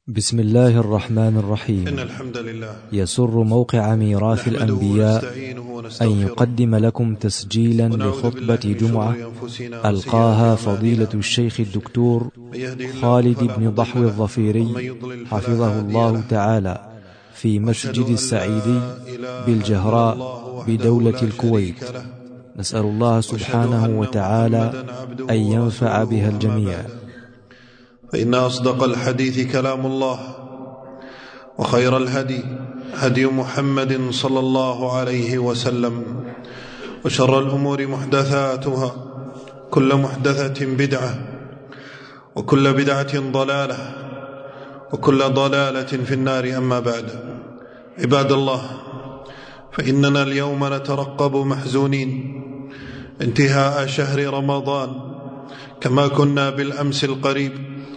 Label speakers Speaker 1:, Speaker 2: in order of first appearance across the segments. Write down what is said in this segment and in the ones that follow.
Speaker 1: بسم الله الرحمن الرحيم.
Speaker 2: إن الحمد لله
Speaker 1: يسر موقع ميراث الأنبياء أن يقدم لكم تسجيلا لخطبة جمعة ألقاها فضيلة الشيخ الدكتور خالد بن ضحو الظفيري حفظه الله تعالى في مسجد السعيدي بالجهراء بدولة الكويت. نسأل الله سبحانه وتعالى أن ينفع بها الجميع.
Speaker 2: فإن أصدق الحديث كلام الله، وخير الهدي هدي محمد صلى الله عليه وسلم، وشر الأمور محدثاتها، كل محدثة بدعة، وكل بدعة ضلالة، وكل ضلالة في النار. أما بعد، عباد الله، فإننا اليوم نترقب محزونين انتهاء شهر رمضان، كما كنا بالأمس القريب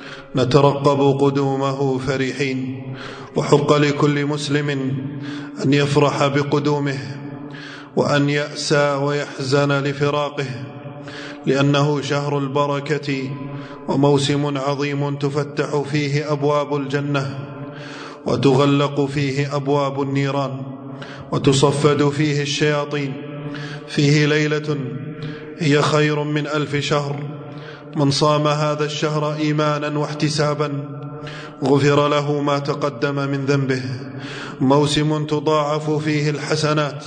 Speaker 2: نترقب قدومه فرحين. وحق لكل مسلم أن يفرح بقدومه وأن يأسى ويحزن لفراقه، لأنه شهر البركة وموسم عظيم تفتح فيه أبواب الجنة وتغلق فيه أبواب النيران وتصفد فيه الشياطين. فيه ليلة هي خير من 1000 شهر. من صام هذا الشهر إيمانا واحتسابا غفر له ما تقدم من ذنبه. موسم تضاعف فيه الحسنات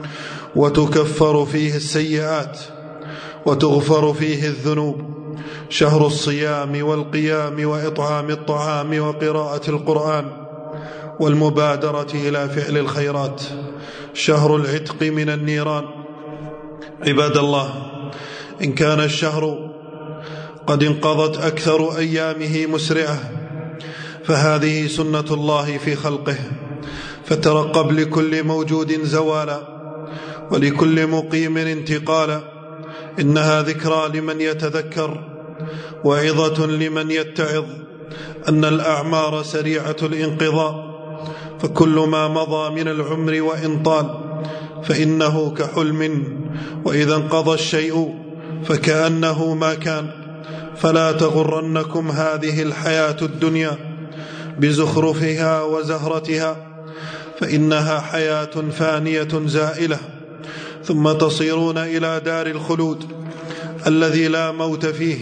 Speaker 2: وتكفر فيه السيئات وتغفر فيه الذنوب. شهر الصيام والقيام وإطعام الطعام وقراءة القرآن والمبادرة إلى فعل الخيرات. شهر العتق من النيران. عباد الله، إن كان الشهر قد انقضت أكثر أيامه مسرعة، فهذه سنة الله في خلقه، فترقب لكل موجود زوالا ولكل مقيم انتقالا. إنها ذكرى لمن يتذكر، وعظة لمن يتعظ، أن الأعمار سريعة الانقضاء، فكل ما مضى من العمر وإن طال فإنه كحلم، وإذا انقضى الشيء فكأنه ما كان. فلا تغرنكم هذه الحياة الدنيا بزخرفها وزهرتها، فإنها حياة فانية زائلة، ثم تصيرون إلى دار الخلود الذي لا موت فيه.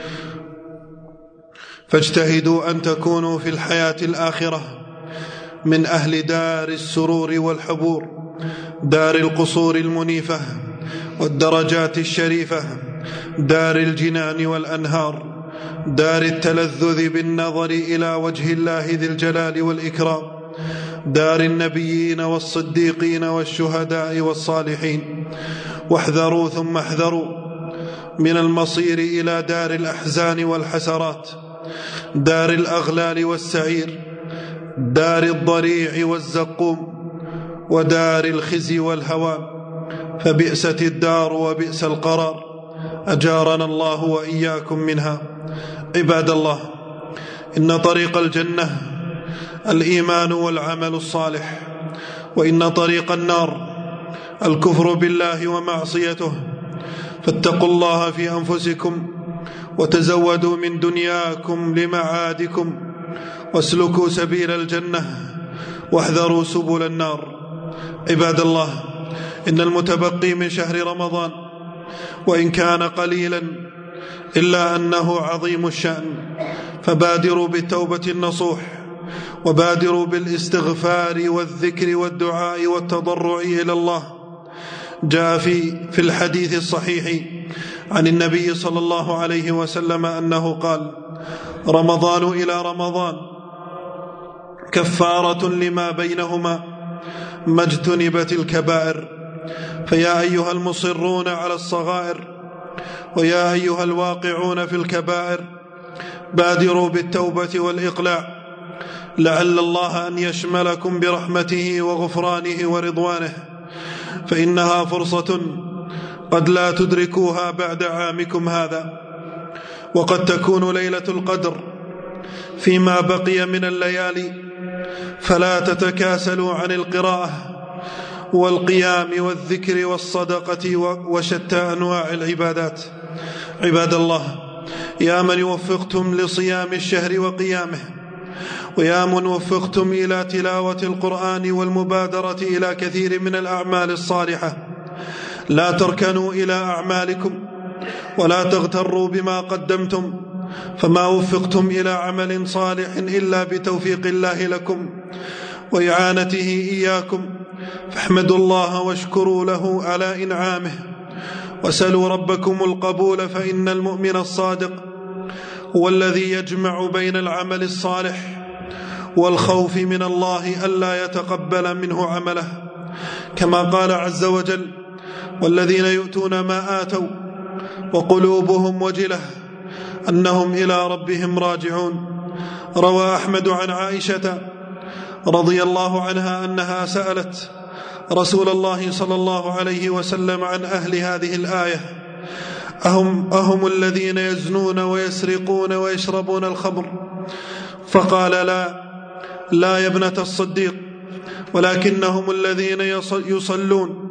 Speaker 2: فاجتهدوا أن تكونوا في الحياة الآخرة من أهل دار السرور والحبور، دار القصور المنيفة والدرجات الشريفة، دار الجنان والأنهار، دار التلذذ بالنظر إلى وجه الله ذي الجلال والإكرام، دار النبيين والصديقين والشهداء والصالحين. واحذروا ثم احذروا من المصير إلى دار الأحزان والحسرات، دار الأغلال والسعير، دار الضريع والزقوم، ودار الخزي والهوان. فبئست الدار وبئس القرار، أجارنا الله وإياكم منها. عباد الله، إن طريق الجنة الإيمان والعمل الصالح، وإن طريق النار الكفر بالله ومعصيته. فاتقوا الله في أنفسكم وتزودوا من دنياكم لمعادكم، واسلكوا سبيل الجنة واحذروا سبل النار. عباد الله، إن المتبقي من شهر رمضان وإن كان قليلا إلا أنه عظيم الشأن، فبادروا بالتوبة النصوح، وبادروا بالاستغفار والذكر والدعاء والتضرع إلى الله. جاء في الحديث الصحيح عن النبي صلى الله عليه وسلم أنه قال: رمضان إلى رمضان كفارة لما بينهما ما اجتنبت الكبائر. فيا أيها المصرون على الصغائر، ويا أيها الواقعون في الكبائر، بادروا بالتوبة والإقلاع، لعل الله أن يشملكم برحمته وغفرانه ورضوانه، فإنها فرصة قد لا تدركوها بعد عامكم هذا. وقد تكون ليلة القدر فيما بقي من الليالي، فلا تتكاسلوا عن القراءة والقيام والذكر والصدقة وشتى أنواع العبادات. عباد الله، يا من وفقتم لصيام الشهر وقيامه، ويا من وفقتم إلى تلاوة القرآن والمبادرة إلى كثير من الأعمال الصالحة، لا تركنوا إلى أعمالكم ولا تغتروا بما قدمتم، فما وفقتم إلى عمل صالح إلا بتوفيق الله لكم وإعانته إياكم، فاحمدوا الله واشكروا له على إنعامه، وسلوا ربكم القبول، فإن المؤمن الصادق هو الذي يجمع بين العمل الصالح والخوف من الله ألا يتقبل منه عمله، كما قال عز وجل: والذين يؤتون ما آتوا وقلوبهم وجلة أنهم إلى ربهم راجعون. روى أحمد عن عائشة رضي الله عنها أنها سألت رسول الله صلى الله عليه وسلم عن أهل هذه الآية: أهم الذين يزنون ويسرقون ويشربون الخمر؟ فقال: لا يا ابنة الصديق، ولكنهم الذين يصلون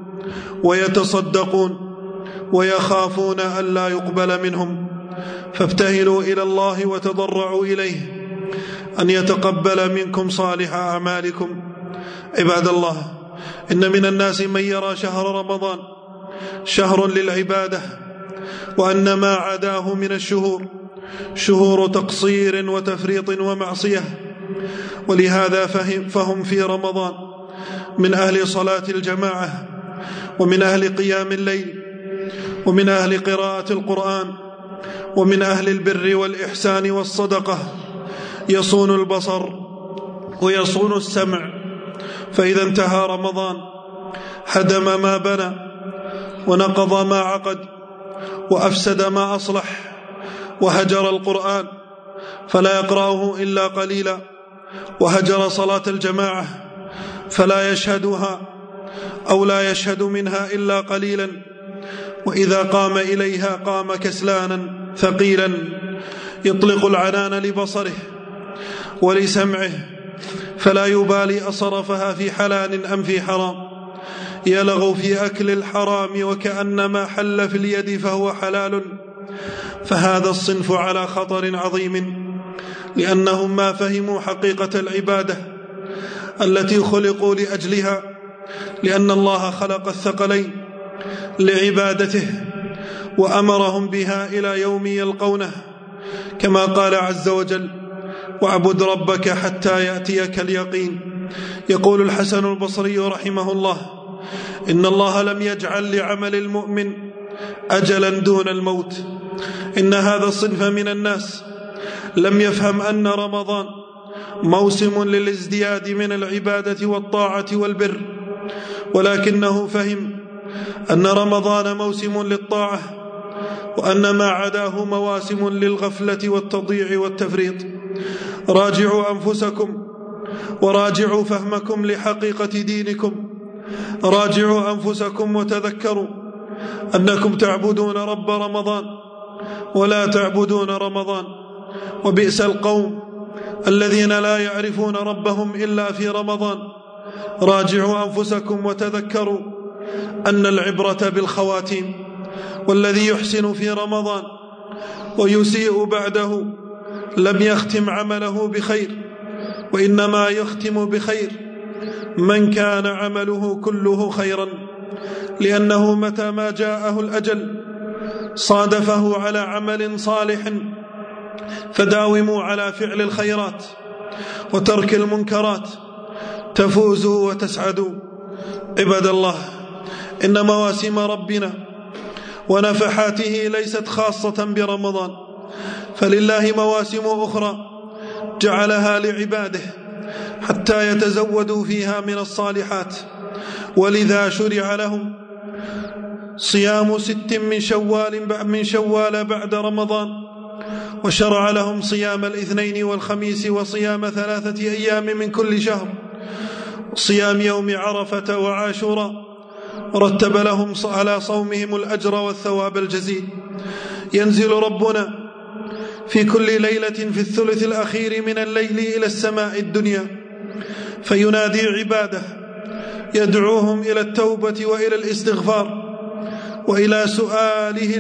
Speaker 2: ويتصدقون ويخافون ألا يقبل منهم، فابتهلوا إلى الله وتضرعوا إليه أن يتقبل منكم صالح أعمالكم. عباد الله، إن من الناس من يرى شهر رمضان شهر للعبادة، وأن ما عداه من الشهور شهور تقصير وتفريط ومعصية، ولهذا فهم في رمضان من أهل صلاة الجماعة، ومن أهل قيام الليل، ومن أهل قراءة القرآن، ومن أهل البر والإحسان والصدقة، يصون البصر ويصون السمع، فإذا انتهى رمضان هدم ما بنى ونقض ما عقد وأفسد ما أصلح، وهجر القرآن فلا يقرأه إلا قليلا، وهجر صلاة الجماعة فلا يشهدها أو لا يشهد منها إلا قليلا، وإذا قام إليها قام كسلانا ثقيلا يطلق العنان لبصره ولسمعه، فلا يبالي أصرفها في حلال أم في حرام، يلغو في أكل الحرام وكأنما حل في اليد فهو حلال. فهذا الصنف على خطر عظيم، لأنهم ما فهموا حقيقة العبادة التي خلقوا لأجلها، لأن الله خلق الثقلين لعبادته وأمرهم بها إلى يوم يلقونه، كما قال عز وجل: واعبد ربك حتى يأتيك اليقين. يقول الحسن البصري رحمه الله: إن الله لم يجعل لعمل المؤمن أجلا دون الموت. إن هذا الصنف من الناس لم يفهم أن رمضان موسم للازدياد من العبادة والطاعة والبر، ولكنه فهم أن رمضان موسم للطاعة، وأن ما عداه مواسم للغفلة والتضييع والتفريط. راجعوا أنفسكم وراجعوا فهمكم لحقيقة دينكم، راجعوا أنفسكم وتذكروا أنكم تعبدون رب رمضان ولا تعبدون رمضان، وبئس القوم الذين لا يعرفون ربهم إلا في رمضان. راجعوا أنفسكم وتذكروا أن العبرة بالخواتيم، والذي يحسن في رمضان ويسيء بعده لم يختم عمله بخير، وإنما يختم بخير من كان عمله كله خيرا، لأنه متى ما جاءه الأجل صادفه على عمل صالح، فداوموا على فعل الخيرات وترك المنكرات تفوزوا وتسعدوا. عباد الله، إن مواسم ربنا ونفحاته ليست خاصة برمضان، فلله مواسم أخرى جعلها لعباده حتى يتزودوا فيها من الصالحات، ولذا شرع لهم صيام 6 من شوال بعد رمضان، وشرع لهم صيام الاثنين والخميس، وصيام 3 أيام من كل شهر، صيام يوم عرفة وعاشوراء، رتب لهم على صومهم الأجر والثواب الجزيل. ينزل ربنا في كل ليلة في الثلث الأخير من الليل إلى السماء الدنيا، فينادي عباده يدعوهم إلى التوبة وإلى الاستغفار وإلى سؤاله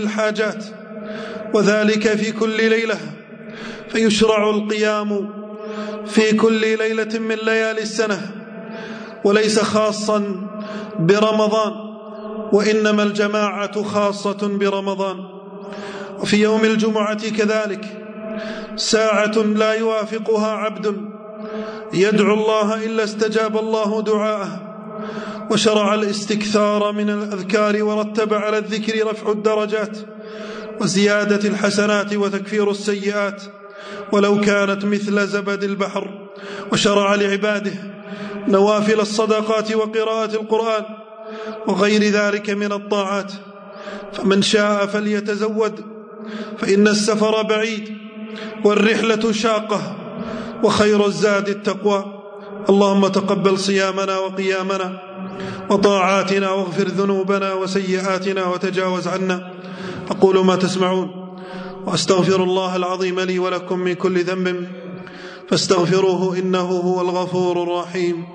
Speaker 2: في كل ليلة من ليالي السنة، وليس خاصا برمضان، وإنما الجماعة خاصة برمضان. وفي يوم الجمعة كذلك ساعة لا يوافقها عبد يدعو الله إلا استجاب الله دعاءه، وشرع الاستكثار من الأذكار، ورتب على الذكر رفع الدرجات وزيادة الحسنات وتكفير السيئات ولو كانت مثل زبد البحر، وشرع لعباده نوافل الصدقات وقراءة القرآن وغير ذلك من الطاعات. فمن شاء فليتزود، فإن السفر بعيد والرحلة شاقة، وخير الزاد التقوى. اللهم تقبل صيامنا وقيامنا وطاعاتنا، واغفر ذنوبنا وسيئاتنا وتجاوز عنا. أقول ما تسمعون، وأستغفر الله العظيم لي ولكم من كل ذنب، فاستغفروه إنه هو الغفور الرحيم.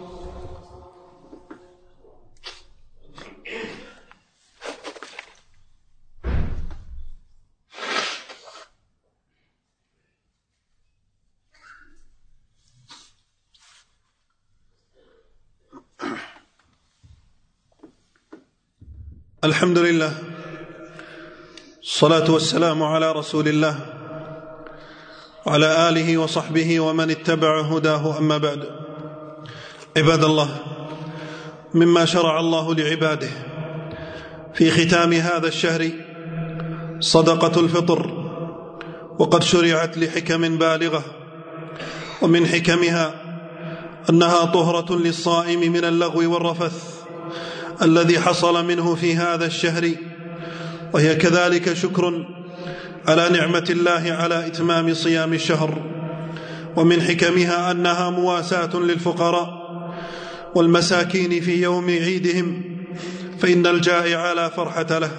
Speaker 2: الحمد لله، الصلاة والسلام على رسول الله وعلى آله وصحبه ومن اتبع هداه، أما بعد. عباد الله، مما شرع الله لعباده في ختام هذا الشهر صدقة الفطر، وقد شرعت لحكم بالغة، ومن حكمها أنها طهرة للصائم من اللغو والرفث الذي حصل منه في هذا الشهر، وهي كذلك شكر على نعمة الله على إتمام صيام الشهر. ومن حكمها أنها مواساة للفقراء والمساكين في يوم عيدهم، فإن الجائع لا فرحة له.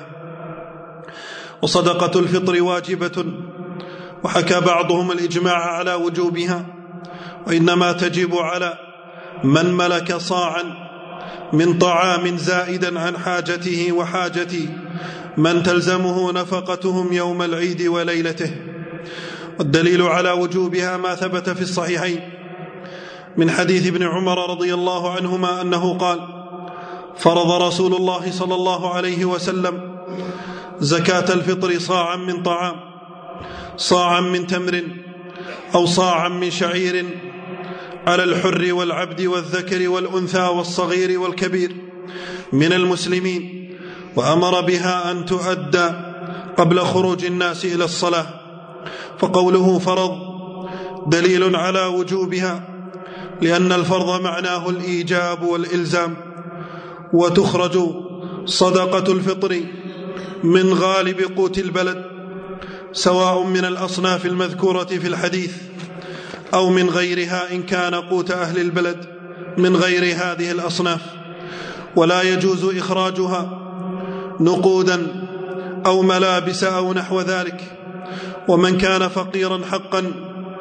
Speaker 2: وصدقة الفطر واجبة، وحكى بعضهم الإجماع على وجوبها، وإنما تجب على من ملك صاعا من طعام زائدا عن حاجته وحاجة من تلزمه نفقتهم يوم العيد وليلته. والدليل على وجوبها ما ثبت في الصحيحين من حديث ابن عمر رضي الله عنهما أنه قال: فرض رسول الله صلى الله عليه وسلم زكاة الفطر صاعا من طعام، صاعا من تمر، أو صاعا من شعير، على الحر والعبد والذكر والأنثى والصغير والكبير من المسلمين، وأمر بها أن تؤدى قبل خروج الناس إلى الصلاة. فقوله فرض دليل على وجوبها، لأن الفرض معناه الإيجاب والإلزام. وتخرج صدقة الفطر من غالب قوت البلد، سواء من الأصناف المذكورة في الحديث أو من غيرها إن كان قوت أهل البلد من غير هذه الأصناف، ولا يجوز إخراجها نقودا أو ملابس أو نحو ذلك. ومن كان فقيرا حقا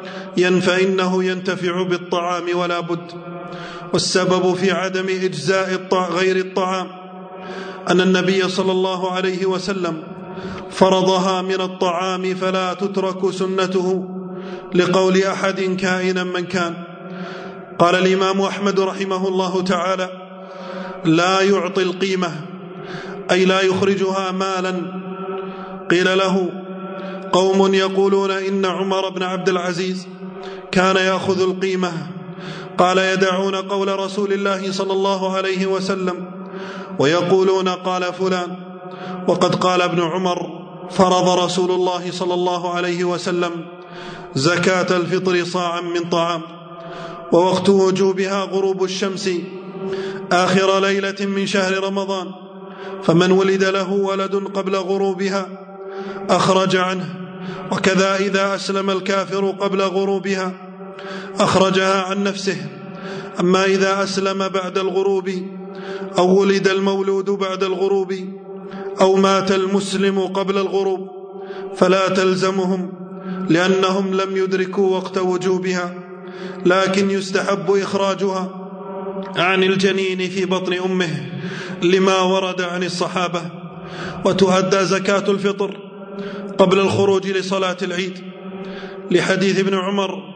Speaker 2: فإنه ينتفع بالطعام ولا بد. والسبب في عدم إجزاء غير الطعام أن النبي صلى الله عليه وسلم فرضها من الطعام، فلا تترك سنته لقول أحد كائنا من كان. قال الإمام أحمد رحمه الله تعالى: لا يعطي القيمة، أي لا يخرجها مالا. قيل له: قوم يقولون إن عمر بن عبد العزيز كان يأخذ القيمة. قال: يدعون قول رسول الله صلى الله عليه وسلم ويقولون قال فلان. وقد قال ابن عمر: فرض رسول الله صلى الله عليه وسلم زكاة الفطر صاعا من طعام، ووقت وجوبها غروب الشمس آخر ليلة من شهر رمضان، فمن ولد له ولد قبل غروبها أخرج عنه، وكذا إذا أسلم الكافر قبل غروبها أخرجها عن نفسه. أما إذا أسلم بعد الغروب، أو ولد المولود بعد الغروب، أو مات المسلم قبل الغروب، فلا تلزمهم، لأنهم لم يدركوا وقت وجوبها، لكن يستحب إخراجها عن الجنين في بطن أمه لما ورد عن الصحابة. وتؤدى زكاة الفطر قبل الخروج لصلاة العيد، لحديث ابن عمر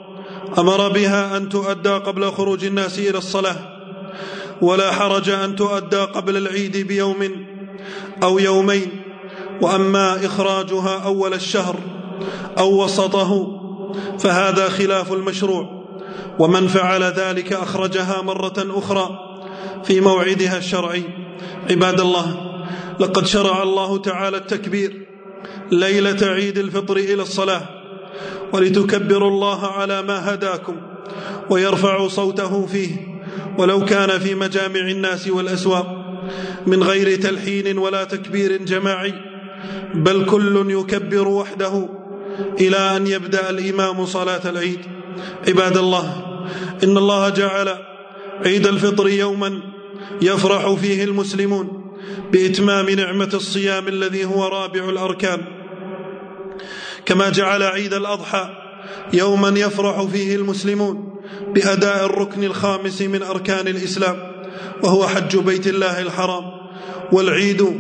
Speaker 2: أمر بها أن تؤدى قبل خروج الناس إلى الصلاة، ولا حرج أن تؤدى قبل العيد بيوم أو يومين. وأما إخراجها أول الشهر أو وسطه فهذا خلاف المشروع، ومن فعل ذلك أخرجها مرة أخرى في موعدها الشرعي. عباد الله، لقد شرع الله تعالى التكبير ليلة عيد الفطر إلى الصلاة، ولتكبروا الله على ما هداكم ويرفع صوته فيه، ولو كان في مجامع الناس والأسواق، من غير تلحين ولا تكبير جماعي، بل كل يكبر وحده إلى أن يبدأ الإمام صلاة العيد. عباد الله، إن الله جعل عيد الفطر يوما يفرح فيه المسلمون بإتمام نعمة الصيام الذي هو رابع الأركان، كما جعل عيد الأضحى يوما يفرح فيه المسلمون بأداء الركن الخامس من أركان الإسلام، وهو حج بيت الله الحرام. والعيد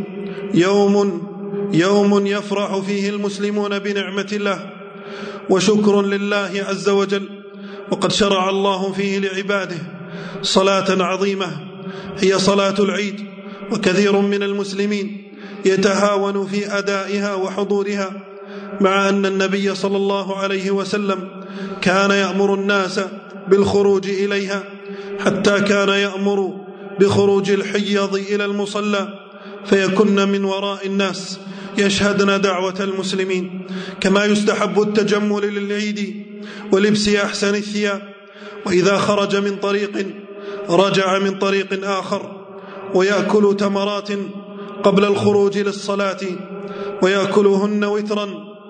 Speaker 2: يوم يفرح فيه المسلمون بنعمة الله وشكر لله عز وجل، وقد شرع الله فيه لعباده صلاة عظيمة هي صلاة العيد، وكثير من المسلمين يتهاون في أدائها وحضورها، مع أن النبي صلى الله عليه وسلم كان يأمر الناس بالخروج إليها، حتى كان يأمر بخروج الحيض إلى المصلى فيكن من وراء الناس يشهدن دعوة المسلمين. كما يستحب التجمل للعيد ولبس أحسن الثياب، وإذا خرج من طريق رجع من طريق آخر، ويأكل تمرات قبل الخروج للصلاة ويأكلهن وترا.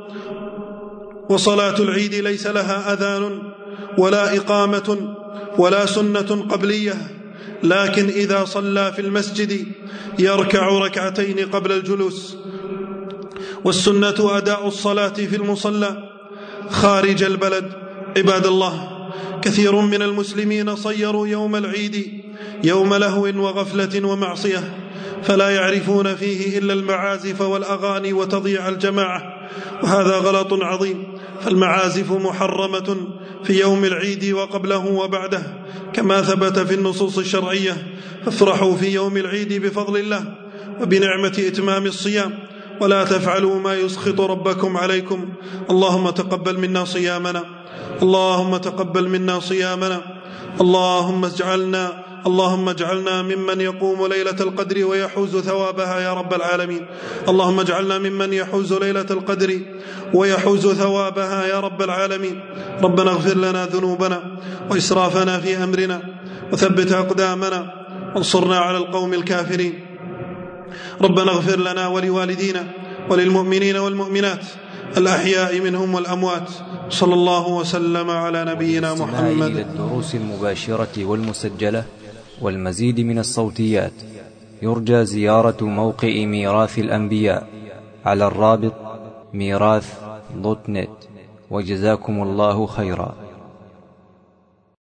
Speaker 2: وصلاة العيد ليس لها أذان ولا إقامة ولا سنة قبلية، لكن إذا صلى في المسجد يركع ركعتين قبل الجلوس. والسنة أداء الصلاة في المصلى خارج البلد. عباد الله، كثير من المسلمين صيروا يوم العيد يوم لهو وغفلة ومعصية، فلا يعرفون فيه إلا المعازف والأغاني وتضييع الجماعة، وهذا غلط عظيم. فالمعازف محرمة في يوم العيد وقبله وبعده كما ثبت في النصوص الشرعية. فافرحوا في يوم العيد بفضل الله وبنعمة إتمام الصيام، ولا تفعلوا ما يسخط ربكم عليكم. اللهم تقبل منا صيامنا، اللهم تقبل منا صيامنا، اللهم اجعلنا ممن يقوم ليلة القدر ويحوز ثوابها يا رب العالمين. اللهم اجعلنا ممن يحوز ليلة القدر ويحوز ثوابها يا رب العالمين. ربنا اغفر لنا ذنوبنا وإسرافنا في أمرنا، وثبت أقدامنا وانصرنا على القوم الكافرين. ربنا اغفر لنا ولوالدينا وللمؤمنين والمؤمنات الأحياء منهم والأموات. صلى الله وسلم على نبينا محمد.
Speaker 1: إلى الدروس المباشرة والمسجلة والمزيد من الصوتيات يرجى زيارة موقع ميراث الأنبياء على الرابط ميراث.net. وجزاكم الله خيرا.